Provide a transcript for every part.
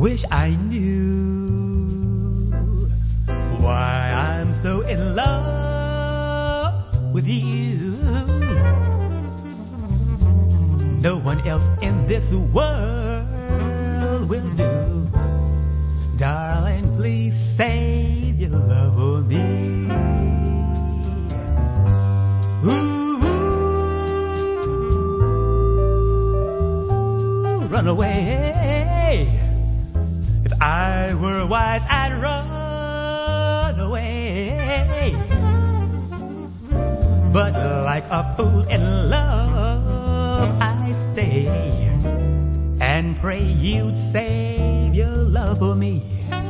wish I knew why I'm so in love with you. No one else in this world will do. Darling, please save your love for me. Ooh, run away. If I were wise, I'd run away. But like a fool in love, I stay and pray you'd save your love for me.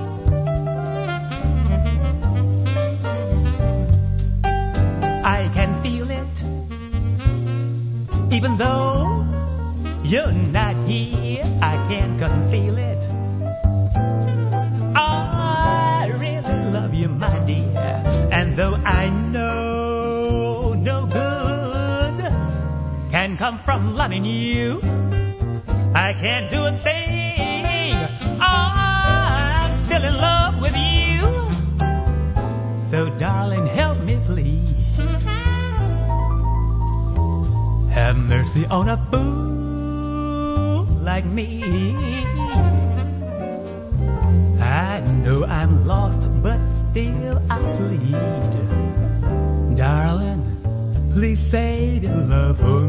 I can feel it, even though you're not here. I can't conceal it. I really love you, my dear. And though I know no good can come from loving you, I can't do a thing. I'm still in love with you. So darling, help me please. Have mercy on a fool like me. I know I'm lost, but still I plead. Darling, please save your love for